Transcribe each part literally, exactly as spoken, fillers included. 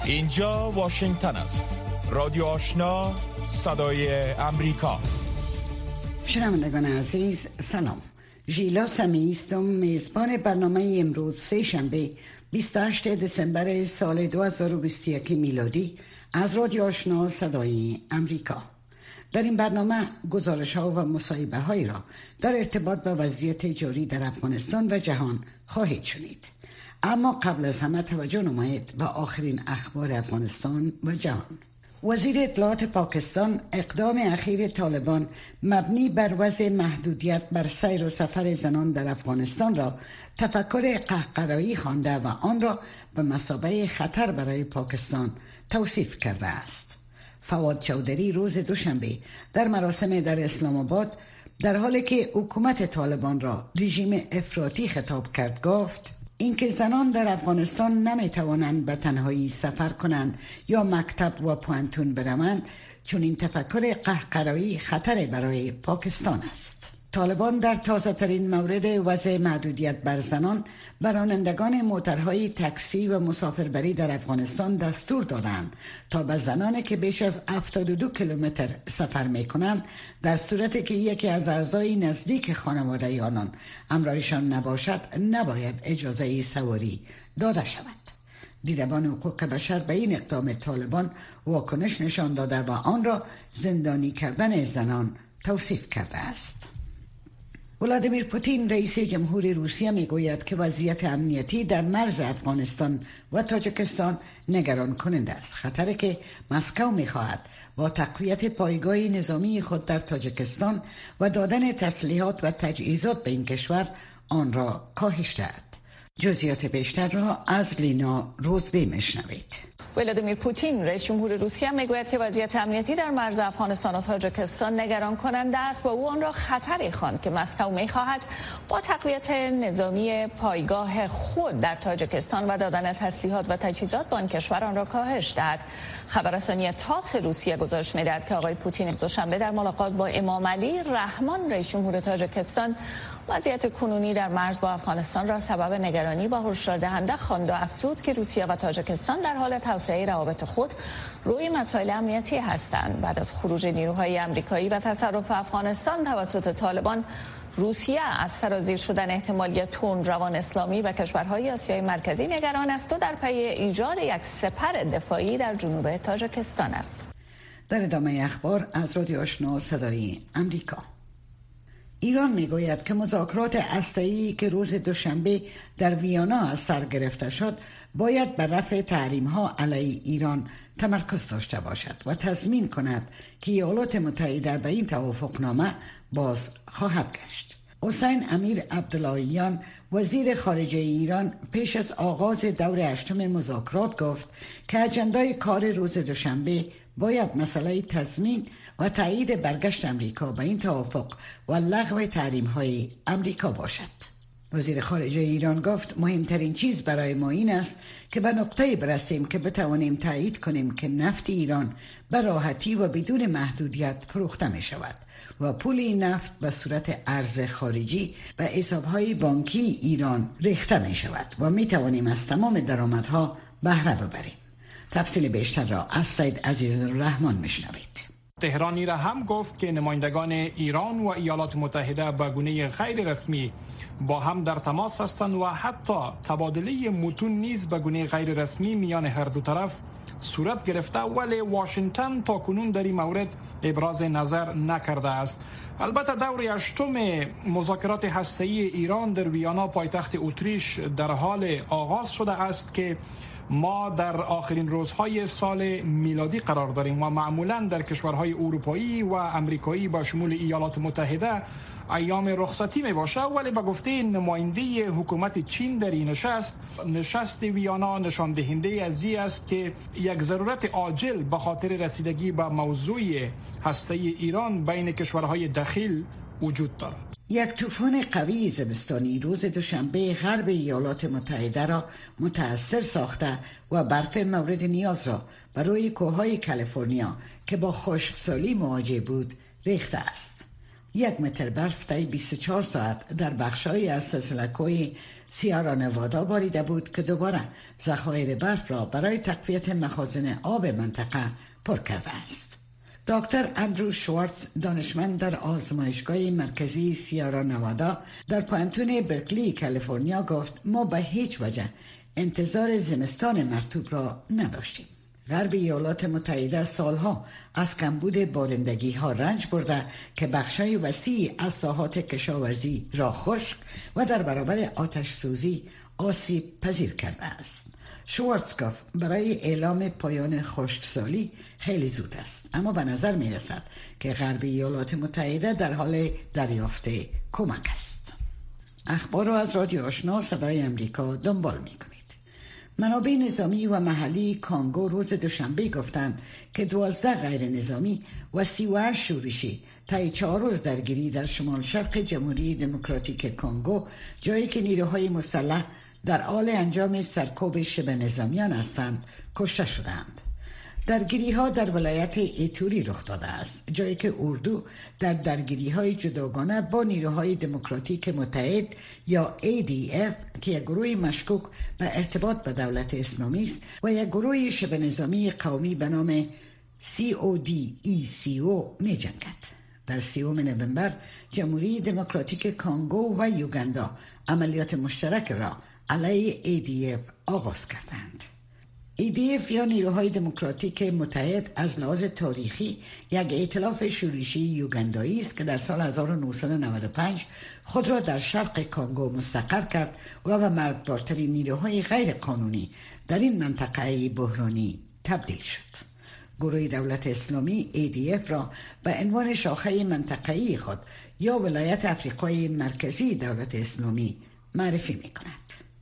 اینجا واشنگتن است. رادیو آشنا، صدای امریکا. شنوندگان عزیز سلام. ژیلا سمیعی هستم، میزبان برنامه امروز سه شنبه بیست و هشتم دسامبر سال دو هزار و بیست و یک میلادی از رادیو آشنا صدای امریکا. در این برنامه گزارش ها و مصاحبه هایی را در ارتباط با وضعیت جاری در افغانستان و جهان خواهید شنید. اما قبل از همه توجه نمایید به آخرین اخبار افغانستان و جهان. وزیر اطلاعات پاکستان اقدام اخیر طالبان مبنی بر وضع محدودیت بر سیر و سفر زنان در افغانستان را تفکر قهقرایی خوانده و آن را به مثابه خطر برای پاکستان توصیف کرده است. فواد چودری روز دوشنبه در مراسم در اسلام آباد در حالی که حکومت طالبان را رژیم افراطی خطاب کرد گفت اینکه زنان در افغانستان نمیتوانند به تنهایی سفر کنند یا مکتب و پوانتون بروند، چون این تفکر قهقرایی خطر برای پاکستان است. طالبان در تازه ترین مورد وضع محدودیت بر زنان بر رانندگان موترهای تاکسی و مسافربری در افغانستان دستور دادند تا به زنانی که بیش از هفتاد و دو کیلومتر سفر میکنند در صورتی که یکی از اعضای نزدیک خانواده آنان همراهشان نباشد نباید اجازه سواری داده شود. دیدبان حقوق بشر به این اقدام طالبان واکنش نشان داده و آن را زندانی کردن زنان توصیف کرده است. ولادیمیر پوتین رئیس جمهور روسیه میگوید که وضعیت امنیتی در مرز افغانستان و تاجیکستان نگران کننده است. خطری که مسکو میخواهد با تقویت پایگاه نظامی خود در تاجیکستان و دادن تسلیحات و تجهیزات به این کشور آن را کاهش دهد. جزئیات بیشتر را از لینا روزبی میشنوید. ولادیمیر پوتین رئیس جمهور روسیه میگوید که وضعیت امنیتی در مرز افغانستان و تاجیکستان نگران کننده است و او آن را خطری خواند که مسکو میخواهد با تقویت نظامی پایگاه خود در تاجیکستان و دادن تسلیحات و تجهیزات به آن کشور آن را کاهش دهد. خبررسانی تاس روسیه گزارش میدهد که آقای پوتین دوشنبه در ملاقات با امام علی رحمان رئیس جمهور تاجیکستان وضعیت کنونی در مرز با افغانستان را سبب نگرانی و هشدار دهنده خواند و افزود که روسیه و تاجیکستان در حال توسعه روابط خود روی مسائل امنیتی هستند. بعد از خروج نیروهای آمریکایی و تصرف افغانستان توسط طالبان، روسیه از سرازیر شدن احتمالی تندروان اسلامی و کشورهای آسیای مرکزی نگران است و در پی ایجاد یک سپر دفاعی در جنوب تاجیکستان است. در ادامه اخبار از رادیو آشنا صدای امریکا. ایران میگوید که مذاکرات هسته‌ای که روز دوشنبه در ویانا از سر گرفته شد باید بر رفع تحریم‌ها علیه ایران تمرکز داشته باشد و تضمین کند که ایالات متحده به این توافقنامه باز خواهد گشت. حسین امیر عبداللهیان وزیر خارجه ایران پیش از آغاز دور هشتم مذاکرات گفت که اجندای کار روز دوشنبه باید مسئله تضمین و تایید برگشت امریکا به این توافق و لغو تحریم‌های امریکا باشد. وزیر خارجه ایران گفت مهمترین چیز برای ما این است که به نقطه‌ای برسیم که بتوانیم تایید کنیم که نفت ایران به راحتی و بدون محدودیت فروخته می شود و پول این نفت به صورت ارز خارجی به حساب‌های بانکی ایران ریخته می شود و می توانیم از تمام درآمدها بهره ببریم. تفصیل بیشتر را از سید عزیزالرحمن میشنوید. تهرانی را هم گفت که نمایندگان ایران و ایالات متحده به گونه غیر رسمی با هم در تماس هستند و حتی تبادله متون نیز به گونه غیر رسمی میان هر دو طرف صورت گرفته، ولی واشنگتن تا کنون در این مورد ابراز نظر نکرده است. البته دور هشتم مذاکرات هسته‌ای ایران در ویانا پایتخت اتریش در حال آغاز شده است که ما در آخرین روزهای سال میلادی قرار داریم و معمولا در کشورهای اروپایی و امریکایی با شمول ایالات متحده ایام رخصتی می باشه، ولی به گفته نماینده حکومت چین در این نشست نشست ویانا نشان دهنده از این است که یک ضرورت عاجل به خاطر رسیدگی به موضوع هسته‌ای ایران بین کشورهای دخیل وجود دارد. یک طوفان قوی زمستانی روز دوشنبه غرب ایالات متحده را متاثر ساخته و برف مورد نیاز را بر روی کوههای کالیفرنیا که با خشکسالی مواجه بود ریخته است. یک متر برف طی بیست و چهار ساعت در بخش‌های از سلسله کوه سیارا نوادا باریده بود که دوباره ذخایر برف را برای تقویت مخازن آب منطقه پر کرده است. دکتر اندرو شوارتز، دانشمند در آزمایشگاه مرکزی سیارا نوادا در پوانتون برکلی کالیفرنیا، گفت ما به هیچ وجه انتظار زمستان مرطوب را نداشتیم. غرب ایالات متحده سالها از کمبود بارندگی ها رنج برده که بخشای وسیعی از ساحات کشاورزی را خشک و در برابر آتش سوزی آسیب پذیر کرده است. شوارتز گفت برای اعلام پایان خشکسالی خیلی زود است، اما به نظر می رسد که غرب ایالات متحده در حال دریافت کمک است. اخبار را از رادیو آشنا صدای امریکا دنبال می کنید. منابع نظامی و محلی کانگو روز دوشنبه گفتند که دوازده غیر نظامی و سی و هشت شورشی طی چهار روز درگیری در شمال شرق جمهوری دموکراتیک کانگو، جایی که نیروهای مسلح در حال انجام سرکوب شبه نظامیان هستند، کشته شدند. درگیری ها در ولایت ایتوری رخ داده است، جایی که اردو در درگیری های جداگانه با نیروهای دموکراتیک متحد یا ای دی اف که یک گروه مشکوک به ارتباط به دولت اسلامی است و یک گروه شبه نظامی قومی به نام سی او دی ای سی او می جنگد. در سیوم نوامبر جمهوری دموکراتیک کانگو و یوگاندا عملیات مشترک را علیه ای دی اف آغاز کردند. ای دی اف یا نیروهای دموکراتیک متحد از لحاظ تاریخی یک ائتلاف شورشی یوگاندایی است که در سال هزار و نهصد و نود و پنج خود را در شرق کانگو مستقر کرد و به مرگبارترین نیروهای غیر قانونی در این منطقه بحرانی تبدیل شد. گروه دولت اسلامی ای دی اف را به عنوان شاخه منطقه‌ای خود یا ولایت افریقای مرکزی دولت اسلامی معرفی می کند.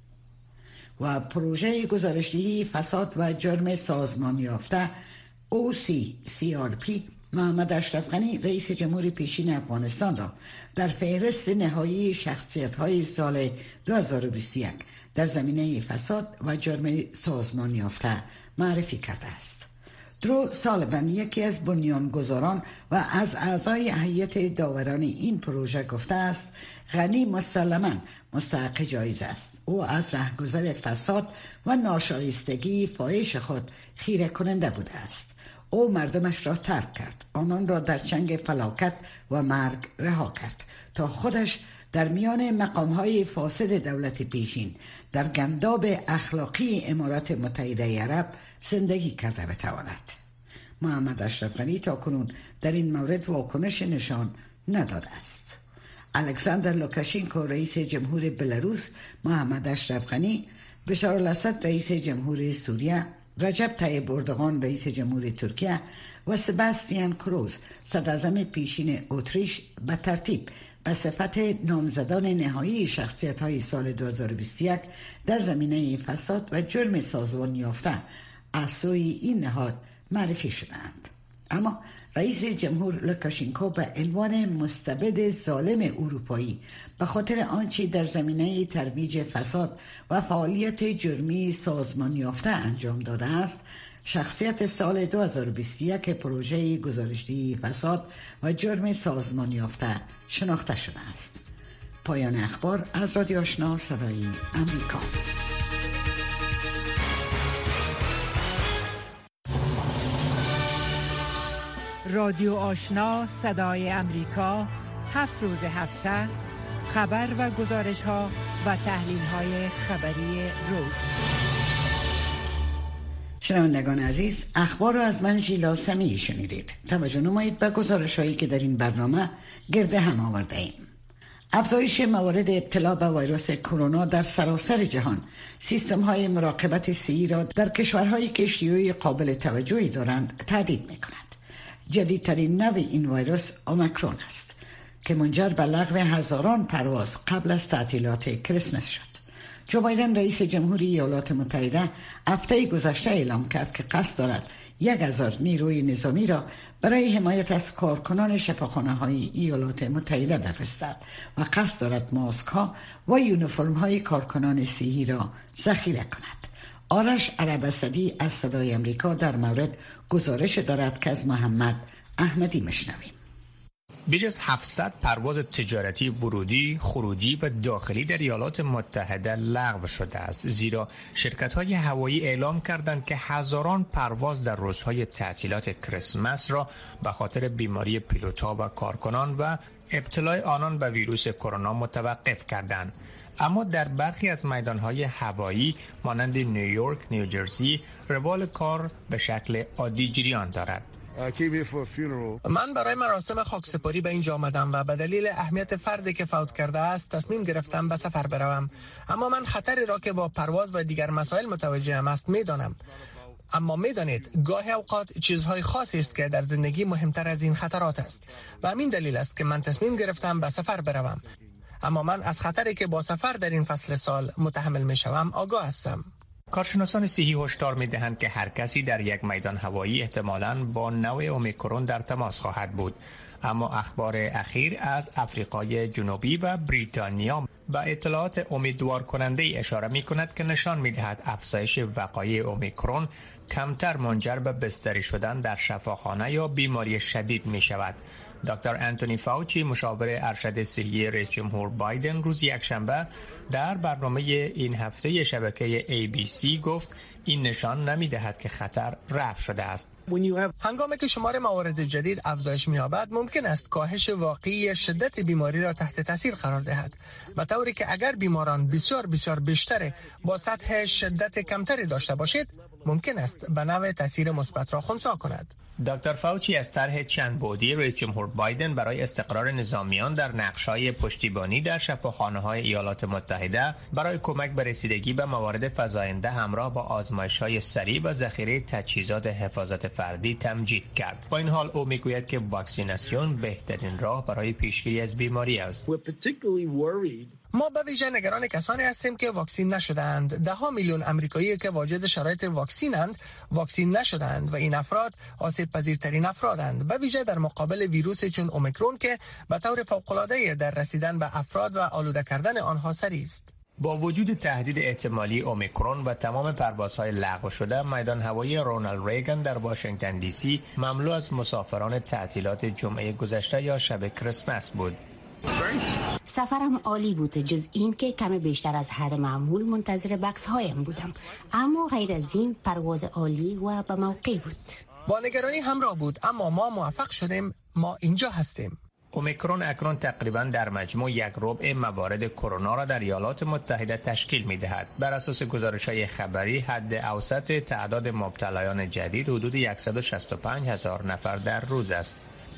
و پروژه گزارشدهی فساد و جرم سازمان یافته او سی سی آر پی محمد اشرف غنی رئیس جمهور پیشین افغانستان را در فهرست نهایی شخصیت‌های سال دو هزار و بیست و یک در زمینه فساد و جرم سازمان یافته معرفی کرده است. درو سالون، یکی از بنیانگذاران و از اعضای هیئت داوران این پروژه، گفته است غنی مسلماً مستحق جایزه است. او از رهگذر فساد و ناشایستگی فاحش خود خیره کننده بوده است. او مردمش را ترک کرد، آنان را در چنگ فلاکت و مرگ رها کرد تا خودش در میان مقامهای فاسد دولت پیشین در گنداب اخلاقی امارات متحده عرب زندگی کرده بتواند. محمد اشرف غنی تا کنون در این مورد واکنش نشان نداده است. الکساندر لوکاشنکو رئیس جمهور بلاروس، محمد اشرف غنی، بشار الاسد رئیس جمهور سوریه، رجب طیب اردوغان رئیس جمهور ترکیه و سباستیان کروز صدراعظم پیشین اتریش به ترتیب به صفت نامزدان نهایی شخصیت‌های سال دو هزار و بیست و یک در زمینه فساد و جرم سازمان یافته از سوی این نهاد معرفی شدند. اما رئیس جمهور لوکاشنکو به عنوان مستبد ظالم اروپایی به خاطر آنچه در زمینه ترویج فساد و فعالیت جرمی سازمان یافته انجام داده است، شخصیت سال دو هزار و بیست و یک پروژه گزارشدهی فساد و جرم سازمان یافته شناخته شده است. پایان اخبار از رادیو آشنا صدای امریکا. رادیو آشنا صدای امریکا، هفت روز هفته خبر و گزارش ها و تحلیل های خبری روز. شنوندگان عزیز، اخبار را از من ژیلا سمیعی شنیدید. توجه نمایید به گزارش هایی که در این برنامه گرد هم آورده ایم. افزایش موارد ابتلا به ویروس کرونا در سراسر جهان سیستم های مراقبت صحی را در کشورهایی که شیوع قابل توجهی دارند تهدید می کند. جدیدترین نوع این ویروس اومیکرون است که منجر به لغو هزاران پرواز قبل از تعطیلات کریسمس شد. جو بایدن رئیس جمهوری ایالات متحده هفته گذشته اعلام کرد که قصد دارد یک هزار نیروی نظامی را برای حمایت از کارکنان شفاخانه‌های ایالات متحده بفرستد و قصد دارد ماسک ها و یونیفرم های کارکنان صحی را ذخیره کند. آرش عرب اسدی از صدای امریکا در مورد گزارش دارد که از محمد احمدی مشنویم. بیش از هفتصد پرواز تجارتی ورودی، خروجی و داخلی در ایالات متحده لغو شده است، زیرا شرکت‌های هوایی اعلام کردند که هزاران پرواز در روزهای تعطیلات کریسمس را به خاطر بیماری پیلوت‌ها و کارکنان و ابتلای آنان به ویروس کرونا متوقف کردند. اما در برخی از میدان‌های هوایی مانند نیویورک، نیوجرسی، روال کار به شکل عادی جریان دارد. من برای مراسم خاکسپاری به اینجا آمدم و به دلیل اهمیت فردی که فوت کرده است تصمیم گرفتم به سفر بروم. اما من خطری را که با پرواز و دیگر مسائل متوجهم است میدانم. اما میدانید گاهی اوقات چیزهای خاصی است که در زندگی مهمتر از این خطرات است و همین دلیل است که من تصمیم گرفتم به سفر بروم. اما من از خطری که با سفر در این فصل سال متحمل میشوم آگاه هستم. کارشناسان صحی هشدار می‌دهند که هر کسی در یک میدان هوایی احتمالاً با نوع اومیکرون در تماس خواهد بود. اما اخبار اخیر از آفریقای جنوبی و بریتانیا به اطلاعات امیدوار کننده اشاره می‌کند که نشان می‌دهد افزایش وقایع اومیکرون کمتر منجر به بستری شدن در شفاخانه یا بیماری شدید می‌شود. دکتر انتونی فاوچی مشاور ارشد صحی رئیس جمهور بایدن روز یکشنبه در برنامه این هفته شبکه ای بی سی گفت این نشان نمی‌دهد که خطر رفع شده است. هنگامی که شمار موارد جدید افزایش می‌یابد ممکن است کاهش واقعی شدت بیماری را تحت تاثیر قرار دهد، به طوری که اگر بیماران بسیار بسیار بیشتر با سطح شدت کمتری داشته باشید ممکن است به نوع تاثیر مثبت را خنثی کند. دکتر فاوچی از طرح چند بعدی رئیس جمهور بایدن برای استقرار نظامیان در نقشه‌های پشتیبانی در شفاخانه‌های ایالات متحده برای کمک به رسیدگی به موارد فزاینده همراه با آزمایش‌های سریع و ذخیره تجهیزات حفاظت فردی تمجید کرد. با این حال او میگوید که واکسیناسیون بهترین راه برای پیشگیری از بیماری است. ما به ویژه نگران کسانی هستیم که واکسین نشدند. ده ها میلیون آمریکایی که واجد شرایط واکسینند واکسین نشدند و این افراد آسیب پذیرترین افرادند، به ویژه در مقابل ویروس چون اومیکرون که به طور فوق‌العاده در رسیدن به افراد و آلوده کردن آنها سریع است. با وجود تهدید احتمالی اومیکرون و تمام پروازهای لغو شده، میدان هوایی رونالد ریگان در واشنگتن دی سی مملو از مسافران تعطیلات جمعه گذشته یا شب کریسمس بود. سفرم عالی بود، جز این که کمی بیشتر از حد معمول منتظر بکس هایم بودم، اما غیر از این پرواز عالی و به موقع بود. با نگرانی همراه بود، اما ما موفق شدیم. ما اینجا هستیم. اومیکرون اکنون تقریبا در مجموع یک ربع موارد کرونا را در ایالات متحده تشکیل می‌دهد. بر اساس گزارش‌های خبری حد اوسط تعداد مبتلایان جدید حدود صد و شصت و پنج هزار نفر در روز است.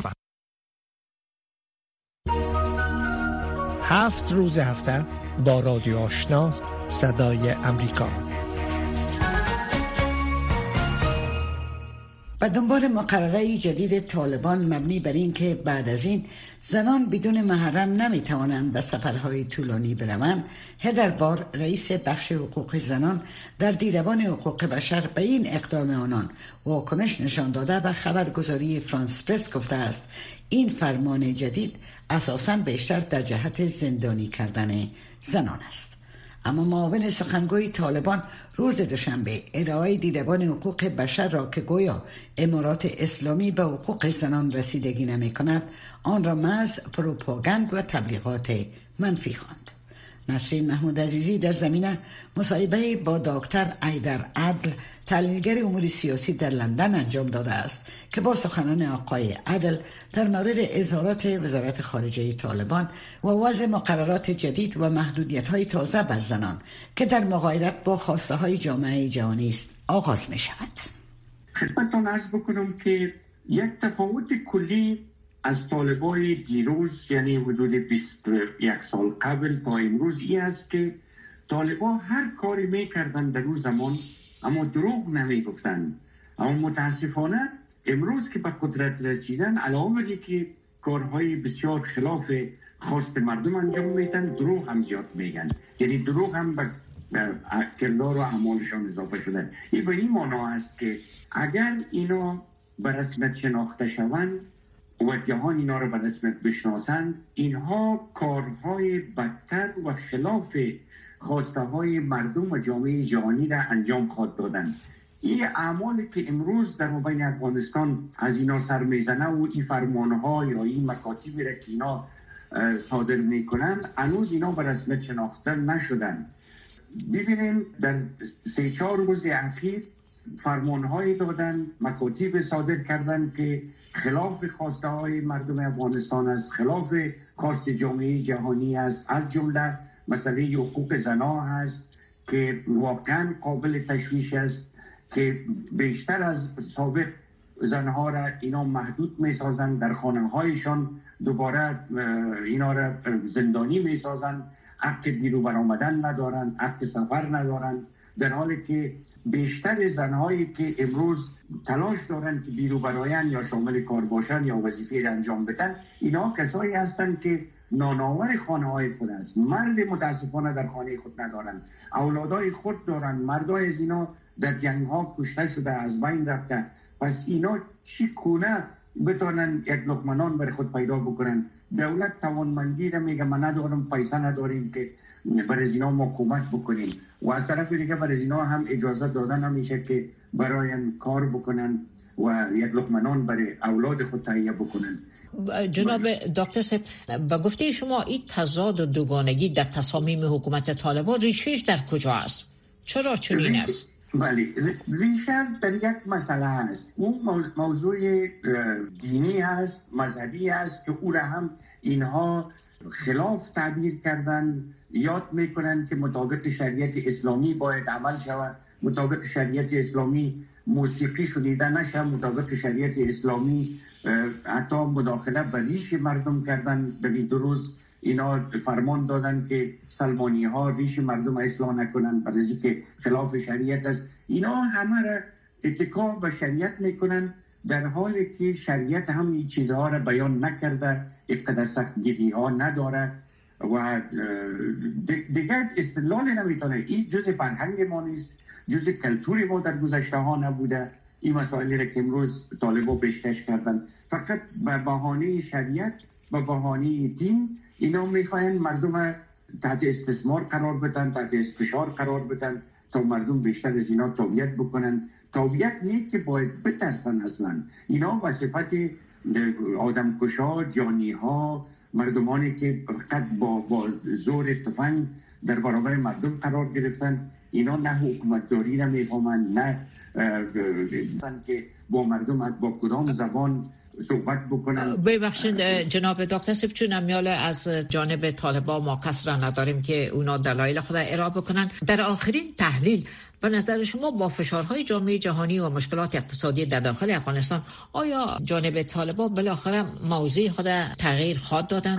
هفت روز هفته با رادیو آشنا صدای امریکا. و دنبال مقرره جدید طالبان مبنی بر این که بعد از این زنان بدون محرم نمیتوانند به سفرهای طولانی بروند، هدر بار رئیس بخش حقوق زنان در دیدبان حقوق بشر به این اقدام آنان واکنش نشان داده و خبرگزاری فرانس پرس گفته است این فرمان جدید اساساً بیشتر در جهت زندانی کردن زنان است. اما معاون سخنگوی طالبان روز دوشنبه ادعای دیدبان حقوق بشر را که گویا امارات اسلامی به حقوق زنان رسیدگی نمی کند آن را محض پروپاگاند و تبلیغات منفی خواند. نسرین محمود عزیزی در زمینه مصاحبه با دکتر ایدر عدل تحلیلگر امور سیاسی در لندن انجام داده است که با سخنان آقای عدل در مورد اظهارات وزارت خارجه طالبان و وضع مقررات جدید و محدودیت‌های تازه بر زنان که در مغایرت با خواسته‌های جامعه جهانی است آغاز می‌شود. خدمتتان عرض بکنم که یک تفاوت کلی از طالبای دیروز، یعنی حدود بیست و یک سال قبل تا امروز، این است که طالبا هر کاری می‌کردند در اون زمان اما دروغ نمی‌گفتند. اما متاسفانه امروز که به قدرت رسیدن، علاوه که کارهای بسیار خلاف خواست مردم انجام میدن، دروغ هم زیاد میگن، یعنی دروغ هم به کردار و اعمالشان اضافه شده. این به این معنا است که اگر اینا به رسمیت شناخته شوند و جهان اینا رو به رسمیت بشناسند، اینها کارهای بدتر و خلاف خواسته های مردم و جامعه جهانی را انجام خواهد دادن. این اعمالی که امروز در مبین افغانستان از اینا سر میزنه و این فرمانها یا این مکاتبی را که اینا صادر میکنن هنوز اینا به رسمیت شناخته نشدن. ببینیم در سه چهار روز اخیر فرمانهای دادن، مکاتب صادر کردن که خلاف خواسته های مردم افغانستان است، خلاف خواست جامعه جهانی است. از جمله مسئله حقوق زنها هست که واقعا قابل تشویش است که بیشتر از سابق زنها را اینا محدود می سازن، در خانه هایشان دوباره اینا را زندانی می سازن، حق بیرون برآمدن ندارن، حق سفر ندارن، در حالی که بیشتر زنهایی که امروز تلاش دارن که بیرون برآیند یا شامل کار باشن یا وظیفه را انجام بدن، اینا کسایی هستند که نانآور خانه های خود است. مرد متاسفانه در خانه خود ندارن، اولادای خود دارن، مردای از اینا در جنگ ها کشته شده، از بین رفته. پس اینا چی کنه بتونن یک لقمه نان برای خود پیدا بکنن؟ دولت توانمندی را میگه من ندارم، پیسه نداریم که برای اینا ما کمک بکنیم، و از طرف دیگه برای اینا هم اجازه دادن نمیشه که برایم کار بکنن و یک لقمه نان برای اولاد خود تهیه بکنن. جناب دکتر صاحب، با گفته شما این تضاد و دوگانگی در تصامیم حکومت طالبان ریشهش در کجا است؟ چرا چنین است؟ بله، ریشه در یک مسئله هست. اون موضوع دینی هست، مذهبی هست که او را هم اینها خلاف تعبیر کردن. یاد میکنن که مطابق شریعت اسلامی باید عمل شود، مطابق شریعت اسلامی موسیقی شنیده نشه، مطابق شریعت اسلامی حتی مداخله به ریش مردم کردن. در این دو روز اینا فرمان دادن که سلمانی ها ریش مردم اصلاح نکنن برای که خلاف شریعت است. اینا همه را اتکا به شریعت میکنن، در حالی که شریعت هم این چیزها را بیان نکرده، اقتدا سختگیری ها نداره و دیگر استدلال نمیتونه. این جز فرهنگ ما نیست، جز کلتور ما در گذشته ها نبوده. این مسائلی را که امروز طالبان پیشکش کردن فقط به بهانه شریعت، به بهانه دین، اینا میخواین مردم تحت استثمار قرار بدن، تحت فشار قرار بدن تا مردم بیشتر از اینا تابعیت بکنن. تابعیت نیست که باید بترسن. اصلا اینا به صفت آدمکشا، جانی ها، مردمانی که فقط با, با زور تفنگ در برابر مردم قرار گرفتن، اینا نه حکومتداری را میفهمن، نه که با مردم با کدام زبان صحبت بکنن. ببخشید جناب دکتر صاحب، چون امیال از جانب طالبان ما کس را نداریم که اونا دلایل خود ارائه بکنن. در آخرین تحلیل به نظر شما با فشارهای جامعه جهانی و مشکلات اقتصادی در داخل افغانستان آیا جانب طالبان بالاخره موضع خود تغییر خواهد دادن؟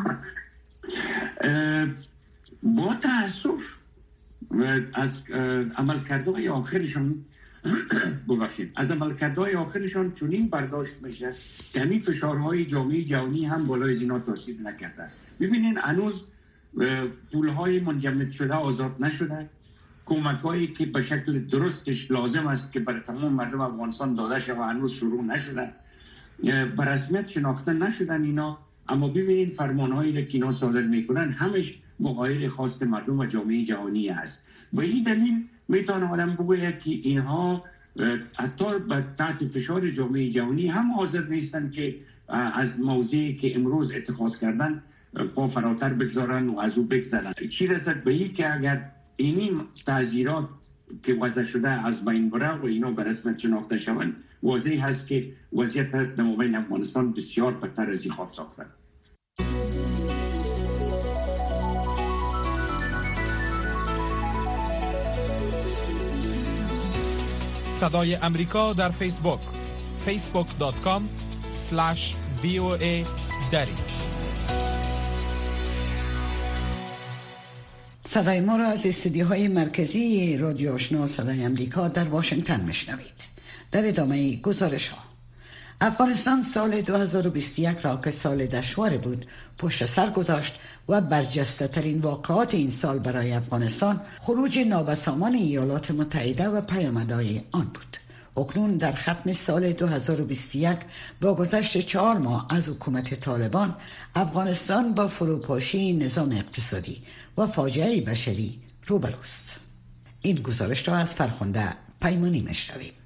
با تأسف از عملکردهای آخرشون ببخشید از عملکردهای آخرشون چنین برداشت میشه که همین فشارهای جامعه جهانی هم بالای از اینا تاثیر نکرده. ببینین هنوز پولهای منجمد شده آزاد نشده، کمک‌هایی که به شکل درستش لازم است که برای تمام مردم افغانستان داده شده هنوز شروع نشده، به رسمیت شناخته نشدن اینا. اما ببینید فرمان‌هایی را که اینا صادر میکنن همش مغایر خواست مردم و جامعه جهانی است. به این دلیل میتونه آدم بگوید که اینها حتی تحت فشار جامعه جهانی هم حاضر نیستن که از موضعی که امروز اتخاذ کردن پا فراتر بگذارن و از او بگذرن. چی رسد به این که اگر این تعزیرات که وضع شده از بین بره و اینا به رسمیت شناخته شوند، واضح هست که وضعیت در مابین افغانستان بسیار بدتر از این خواب ساخته. صدای امریکا در فیسبوک فیسبوک دات کام اسلش وی او ای دری. صدای ما را از استودیوهای مرکزی رادیو آشنا صدای امریکا در واشنگتن میشنوید. در ادامه گزارش ها، افغانستان سال دو هزار و بیست و یک را که سال دشوار بود پشت سر گذاشت و برجسته ترین واقعات این سال برای افغانستان خروج نابسامان ایالات متحده و پیامدهای آن بود. اکنون در ختم سال دو هزار و بیست و یک با گذشت چهار ماه از حکومت طالبان، افغانستان با فروپاشی نظام اقتصادی و فاجعه بشری روبروست. این گزارش را از فرخنده پیمانی میشنویم.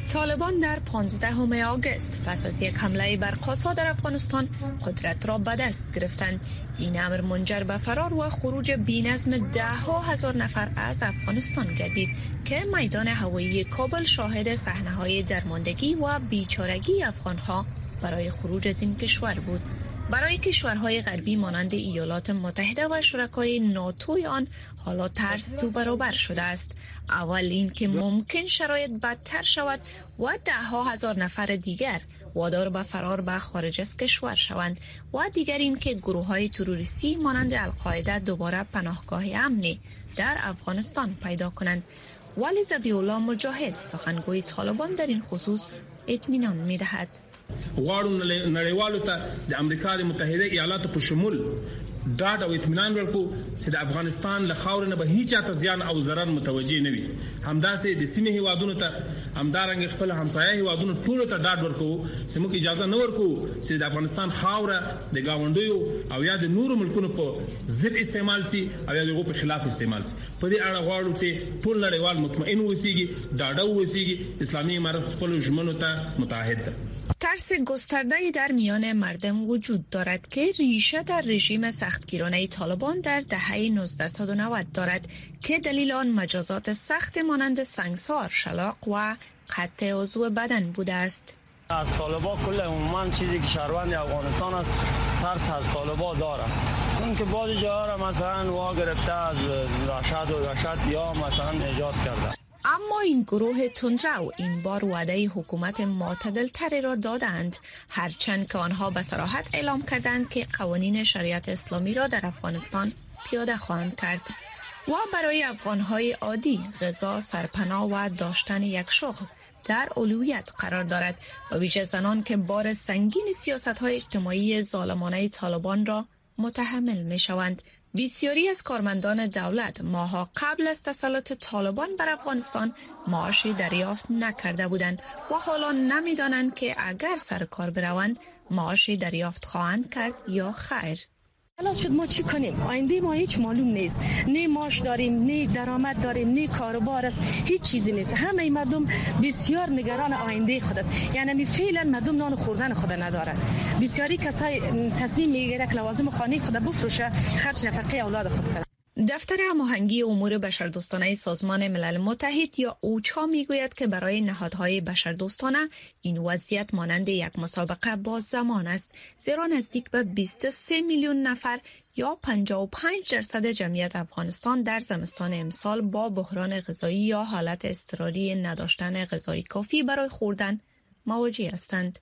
طالبان در پانزدهم آگوست پس از یک حمله بر قاسا در افغانستان قدرت را به دست گرفتند. این امر منجر به فرار و خروج بی‌نظم ده ها هزار نفر از افغانستان گردید که میدان هوایی کابل شاهد صحنه‌های درماندگی و بیچارگی افغان‌ها برای خروج از این کشور بود. برای کشورهای غربی مانند ایالات متحده و شرکای ناتوی آن حالا ترس دو برابر شده است. اول این که ممکن شرایط بدتر شود و ده ها هزار نفر دیگر وادار به فرار به خارج از کشور شوند و دیگر این که گروه های تروریستی مانند القاعده دوباره پناهگاه امنی در افغانستان پیدا کنند. ولی ذبیح الله مجاهد سخنگوی طالبان در این خصوص اطمینان می دهد. غواړو نړیوالو ته د امریکا متحده ایالاتو په شمول ډاډ او اطمینان ورکو چې د افغانستان له خاورې نه به هیڅ چاته زیان او ضرر متوجه نه وي. همداسې د سیمې هیوادونو ته همدارنګه خپل همسایه هیوادونو ټولو ته ډاډ ورکو چې موږ اجازه نه ورکو چې د افغانستان خاوره د گاونډیو او یا د نورو ملکونو په ضد استعمال سي او یا دغه په خلاف استعمال سي. په دې اړه غواړو چې ټول نړیوال مطمئن اوسيږي، ډاډه اوسيږي. اسلامي امارت خپل ژمنو ته متعهد ده. ترس گسترده‌ای در میان مردم وجود دارد که ریشه در رژیم سختگیرانه طالبان در دهه نوزده و نود دارد که دلیل آن مجازات سخت مانند سنگسار، شلاق و قطع عضو بدن بوده است. از طالبان کل عموما چیزی که شهروند افغانستان است ترس از طالبان داره. اون که بعضی جاها را مثلا وا گرفته از رشد و رشد یا مثلا ایجاد کرده. اما این گروه تندرو این بار وعده حکومت معتدل تری را دادند، هرچند که آنها به صراحت اعلام کردند که قوانین شریعت اسلامی را در افغانستان پیاده خواهند کرد و برای افغانهای عادی غذا، سرپناه و داشتن یک شغل در اولویت قرار دارد و ویژه زنان که بار سنگین سیاست‌های اجتماعی ظالمانه طالبان را متحمل می‌شوند. بسیاری از کارمندان دولت ماها قبل از تسلط طالبان بر افغانستان معاشی دریافت نکرده بودند و حالا نمی‌دانند که اگر سر کار بروند معاشی دریافت خواهند کرد یا خیر. خلاص شد ما چی کنیم؟ آینده ما هیچ معلوم نیست. نه معاش داریم، نه درآمد داریم، نه کاروبار است، هیچ چیزی نیست. همه مردم بسیار نگران آینده خود است. یعنی فعلا مردم نان خوردن خود ندارند. بسیاری کسای تصمیم میگیره که لوازم خانه خود بفروشه، خرج نفقه اولاد خود کنه. دفتر هماهنگی امور بشردوستانه سازمان ملل متحد یا اوچا میگوید که برای نهادهای بشردوستانه این وضعیت مانند یک مسابقه با زمان است، زیرا نزدیک به بیست و سه میلیون نفر یا پنجاه و پنج درصد جمعیت افغانستان در زمستان امسال با بحران غذایی یا حالت اضطراری نداشتن غذای کافی برای خوردن مواجه هستند.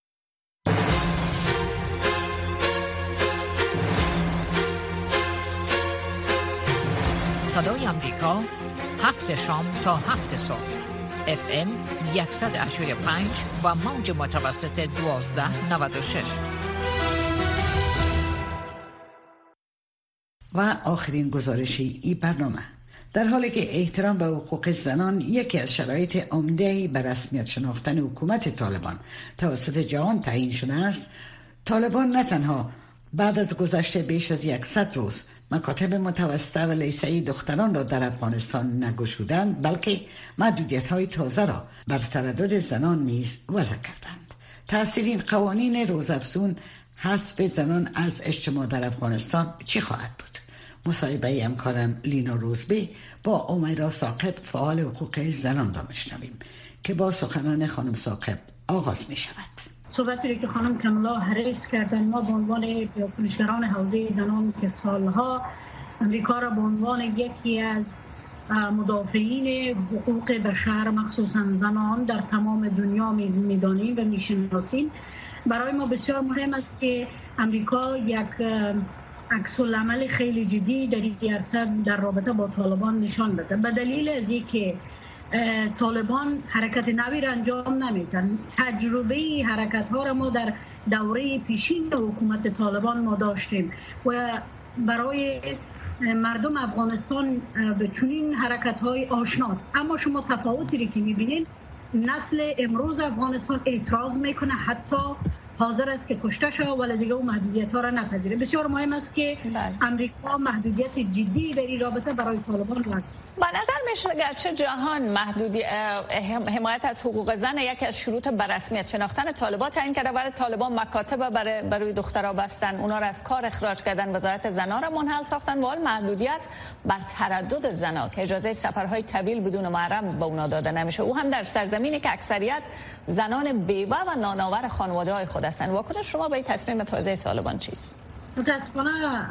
صدای امریکا هفت شام تا هفت صبح اف ام صد و هشتاد و پنج و موج متوسط دوازده نود و شش. و آخرین گزارشی این برنامه. در حالی که احترام به حقوق زنان یکی از شرایط عمده بر رسمیت شناختن حکومت طالبان توسط جهان تعیین شده است، طالبان نه تنها بعد از گذشت بیش از صد روز مکاتب متوسطه و لیسه‌ای دختران را در افغانستان نگشودند، بلکه محدودیت‌های تازه را بر تردد زنان نیز وضع کردند. تأثیر قوانین روزافزون حذف زنان از اجتماع در افغانستان چی خواهد بود؟ مصاحبه همکارم لینا روزبی با امیرا ثاقب فعال حقوق زنان را میشنویم که با سخنان خانم ثاقب آغاز می شود. صحبتی که خانم کمالا هریس کردن، ما به عنوان کنشگران حوزه زنان که سالها امریکا را به عنوان یکی از مدافعین حقوق بشر مخصوصا زنان در تمام دنیا می‌دانیم و می‌شناسیم، برای ما بسیار مهم است که امریکا یک عکس العمل خیلی جدی در این عرصه در رابطه با طالبان نشان بده، به دلیل از اینکه طالبان حرکت نوی را انجام نمیدن. تجربه حرکت ها را ما در دوره پیشین حکومت طالبان ما داشتیم و برای مردم افغانستان به چنین حرکت های آشناست. اما شما تفاوتی که میبینید، نسل امروز افغانستان اعتراض میکنه، حتی حاضر است که کشته شود ولی دیگه اون محدودیت ها را نپذیره. بسیار مهم است که امریکا محدودیت جدی در این رابطه برای طالبان وضع. به نظر میشه گرچه جهان محدودی حمایت از حقوق زن یکی از شروط بررسمیت شناختن طالبان تعیین کرده، برای طالبان مکاتب برای برای دخترها بستن، اونا را از کار اخراج کردن، وزارت زنان را منحل ساختن و محدودیت بر تردد زنان که اجازه سفرهای طویل بدون محرم به اونا داده نمیشه، او هم در سرزمینی که اکثریت زنان بیوه و نانآور خانواده‌های خود هستند. واکنش شما به این تصمیم تازه طالبان چیست؟ متاسفانه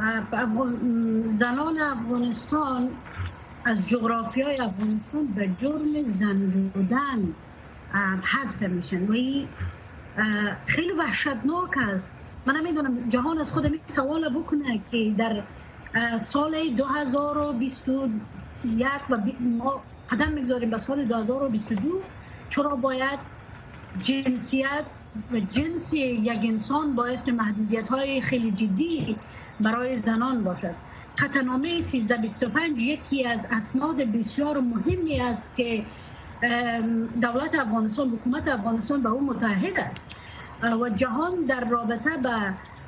زنان افغانستان از جغرافیای افغانستان به جرم زن بودن حذف میشن و این خیلی وحشتناک است. من نمیدونم جهان از خود می سوال بکنه که در سال دو هزار و بیست و یک و ما قدم میگذاریم به سال دو هزار و بیست و دو، چرا باید جنسیت و جنس یک انسان باعث محدودیت های خیلی جدی برای زنان باشد؟ قطعنامه سیزده بیست و پنج یکی از اسناد بسیار مهمی است که دولت افغانستان، حکومت افغانستان به اون متحد است و جهان در رابطه به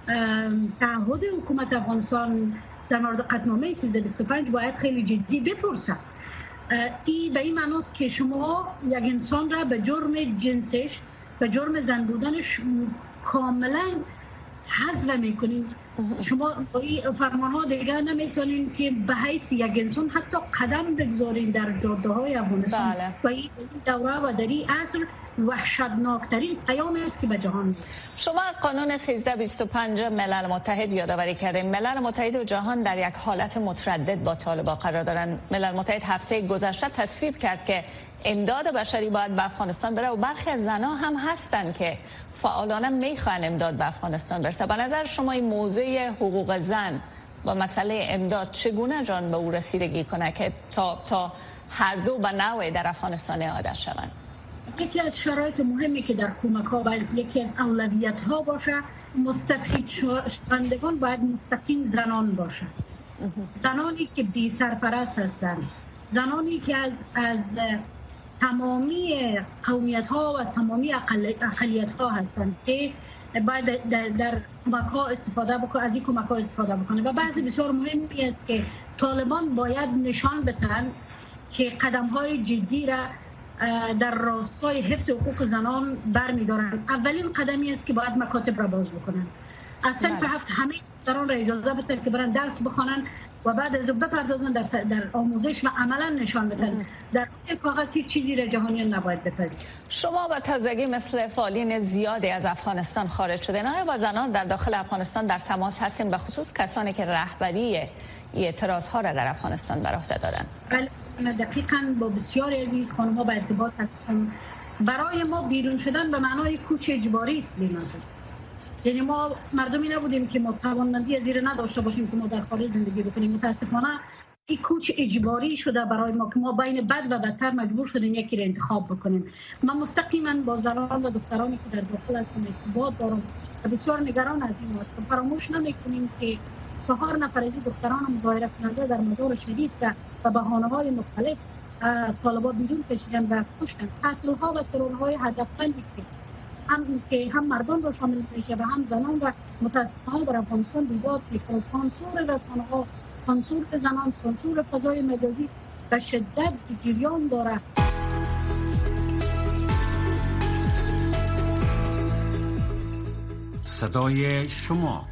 تعهد حکومت افغانستان در مورد قطعنامه سیزده بیست و پنج باید خیلی جدی بپرسد. این به این معناست که شما یک انسان را به جرم جنسش، به جرم زن بودنش کاملا حذف میکنید. شما با این فرمان ها دیگه نمیتونین که به حیث یک انسان حتی قدم بگذارین در جاده های افغانستان. بله. و این دوره و در این عصر وحشتناکترین پیام است که به جهان. شما از قانون سیزده بیست و پنج ملل متحد یادآوری کردیم. ملل متحد و جهان در یک حالت متردد با طالبان قرار دارند. ملل متحد هفته گذشته تصویب کرد که امداد بشری باید به افغانستان بره و برخی از زنها هم هستند که فعالانه میخوان امداد به افغانستان برسه. به نظر شما این موضوع حقوق زن و مسئله امداد چگونه جان به او رسیدگی کنه که تا تا هر دو به نوعی در افغانستان اعاده شوند؟ یکی از شرایط مهمی که در کمک ها و یکی از اولویت ها باشه، مستفید شوندگان باید مستقیم زنان باشند. زنانی که بی سرپرست هستند، زنانی که از از تمامی قومیت ها و از تمامی اقلیت ها هستند که باید در, در کمک ها استفاده بکنه، از این کمک ها استفاده بکنه. و بعضی بسیار مهمی است که طالبان باید نشان بدهند که قدم های جدی را در راستای حفظ حقوق زنان برمی‌دارند. اولین قدمی است که باید مکاتب را باز بکنند. اصلا به هفت همه دختران را اجازه بدن که برن درس بخوانند و بعد از اون بپردازن در در آموزش و عملا نشان بدن. در روی کاغذ هیچ چیزی را جهانیان نباید بپذیرند. شما با تازگی مثل فعالین زیادی از افغانستان خارج شدن، آیا با زنان در داخل افغانستان در تماس هستین، به خصوص کسانی که رهبری اعتراض ها را در افغانستان بر عهده دارند؟ بله، دقیقاً با بسیاری عزیز خانم‌ها به ارتباط هستم. برای ما بیرون شدن به معنای کوچ اجباری است. یعنی ما مردمی نبودیم که ما توانمندی زیر نداشته باشیم که ما در خارج زندگی بکنیم. متاسفانه این کوچ اجباری شده برای ما که ما بین بد و بدتر مجبور شدیم یکی را انتخاب بکنیم. من مستقیما با زنان و دخترانی که در داخل هستم ارتباط دارم و بسیار نگران از این هستم. فراموش نمی‌کنیم که چهار نفر از دختران مظاهره کننده در مزار شریف و بهانه‌های مختلف طالبان بیرون کشیدن و کشتن. قتل‌ها و ترورهای هدفمندی که هم که هم مردان را شامل میشه و هم زنان و متاسفانه در افغانستان دیداد که سانسور رسانه‌ها، سانسور زنان، سانسور فضای مجازی به شدت جریان داره. صدای شما،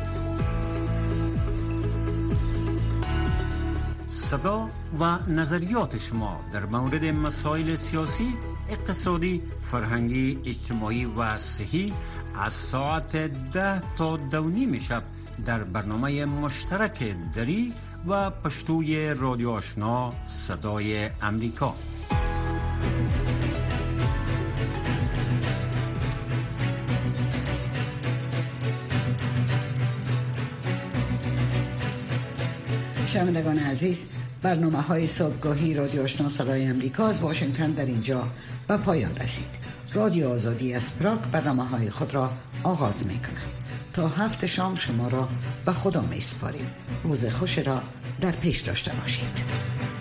صدا و نظریات شما در مورد مسائل سیاسی، اقتصادی، فرهنگی، اجتماعی و صحی از ساعت ده تا دو نیم شب در برنامه مشترک دری و پشتوی رادیو آشنا صدای امریکا. شنوندگان عزیز، برنامه های صبحگاهی رادیو آشنا صدای امریکا از واشنگتن در اینجا به پایان رسید. رادیو آزادی از پراگ برنامه های خود را آغاز می کند. تا هفت شام شما را به خدا می سپاریم. روز خوش را در پیش داشته باشید.